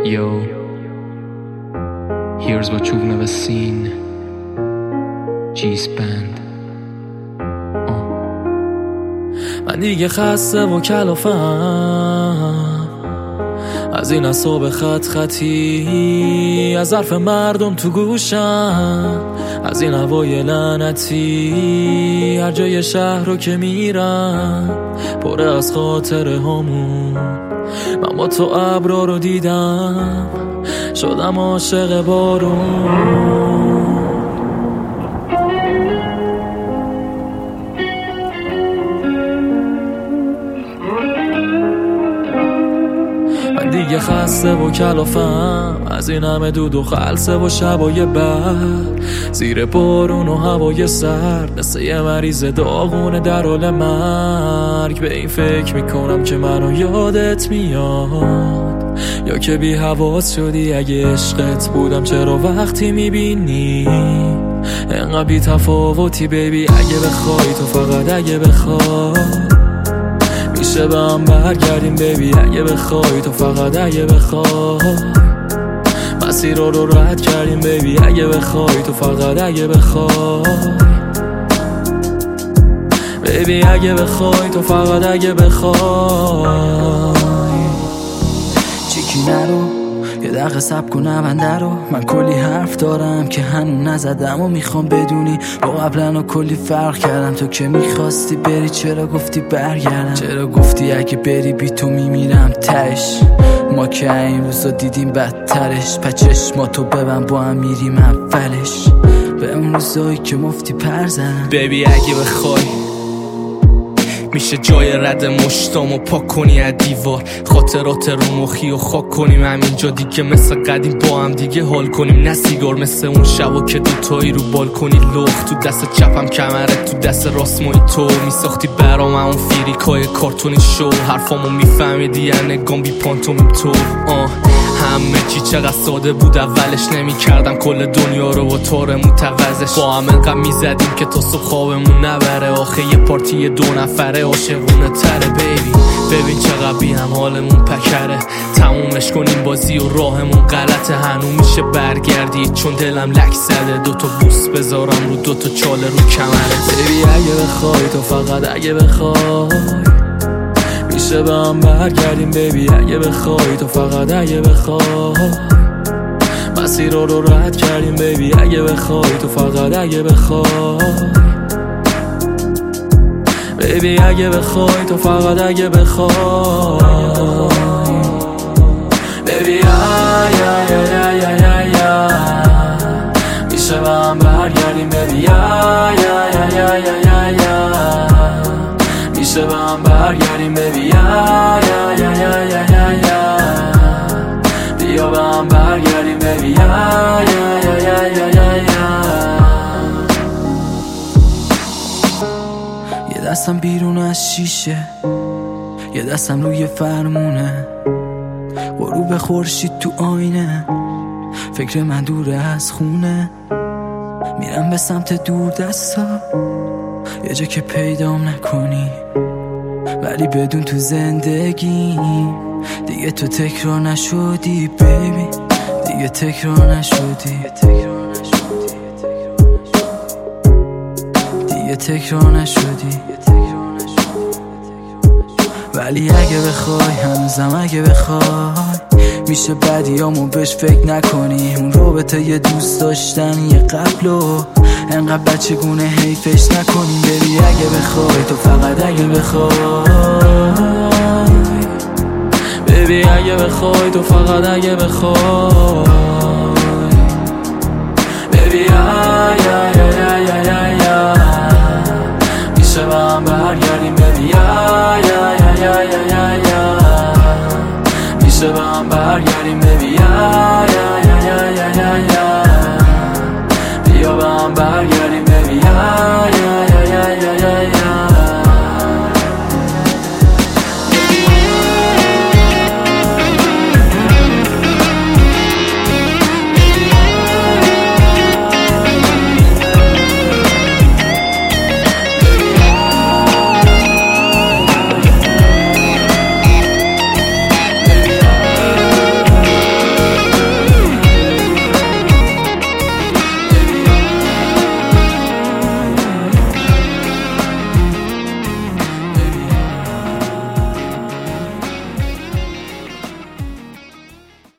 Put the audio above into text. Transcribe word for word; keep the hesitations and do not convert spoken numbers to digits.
Yo, here's what you've never seen. G-Spand. من دیگه خسته و کلافم از این اعصاب خط خطی، از حرف مردم تو گوشم، از این هوای لعنتی. هر جای شهر رو که میرم پره از خاطره هامون. من با تو ابرا رو دیدم، شدم عاشق بارون. من دیگه خسته و کلافم از این همه دود و خلسه و شبای بعد زیر بارون و هوای سرد، مثل یه مریض داغونه در حال مرگ. به این فکر میکنم که منو یادت میاد، یا که بی حواس شدی اگه عشقت بودم. چرا وقتی میبینی انقدر بی تفاوتی بیبی؟ اگه بخوای تو، فقط اگه بخوای میشه به هم برگردیم بیبی. اگه بخوای تو، فقط اگه بخوای مسیر رو رد کردیم بیبی. اگه بخوای تو، فقط اگه بخوای بیبی. اگه بخوای تو، فقط اگه بخوای. چیکی نرو یه دقیقه صبر کنم بنده رو. من کلی حرف دارم که هنوز نزدم و میخوام بدونی با قبلا و کلی فرق کردم. تو که میخواستی بری چرا گفتی برگردم؟ چرا گفتی اگه بری بی تو میمیرم تش؟ ما که این روزا دیدیم بدترش. پچش ما تو ببن با هم میریم اولش به اون روزایی که مفتی پر زدم. بیبی اگه بخوای میشه جای رد مشتامو پاک کنی از دیوار، خاطرات رو مخی و خاک کنیم همینجا دیگه. مثل قدیم با هم دیگه حال کنیم، نه سیگار مثل اون شبا که دوتایی رو بالکنی لخت. تو دست چپم کمرت، تو دست راست مایی تو میساختی برام اون فیریکای کارتونی شو. حرفامو میفهمیدی یا نگام بی پانتومیم تو. آه همه چی چقدر ساده بود اولش، نمی کردم کل دنیا رو با تار متوزش. با هم انقدر میزدیم که تا صبح خوابمون نبره. آخه یه پارتی دو نفره عاشقونه تره بیبی. ببین چقدر بی هم حالمون پکره. تمومش کنیم بازی و راهمون غلطه. هنو میشه برگردی چون دلم لک زده. دوتا بوس بذارم رو دوتا چاله رو کمره. بیبی اگه بخوای تو، فقط اگه بخوای میشه به هم برگردیم بیبی. اگه بخوای تو، فقط اگه بخوای مسیر رو رد کردیم بیبی. اگه بخوای تو، فقط اگه بخوای بیبی. اگه بخوای تو، فقط اگه بخوای بیبی. آی آی آی آی آی آی میشه به هم برگردیم بیبی. آی آی آی آی آی آی میشه به هم برگردیم بیبی. آی آی آی آی آی آی بیا به هم برگردیم بیبی. آی آی آی آی آی یه دستم بیرون از شیشه، یه دستم روی فرمونه. غروب خورشید تو آینه، فکر من دوره از خونه. میرم به سمت دور دستا، یه جا که پیدام نکنی ولی بدون تو زندگی دیگه تو تکرار نشدی بیبی. دیگه تکرار نشدی، دیگه تکرار نشدی. ولی اگه بخوای، هنوزم اگه بخوای میشه بدیامو بهش فکر نکنی. اون رابطه یه دوست داشتن یه قبلو انقدر بچه گونه حیفش نکنیم بیبی. اگه بخوای تو، فقط اگه بخوای بیبی. اگه بخوای تو، فقط اگه بخوای بیبی. آی آی آی آی آی آی میشه به هم برگردیم بیبی. آی آی آی آی آی آی میشه به هم برگردیم بیبی. آی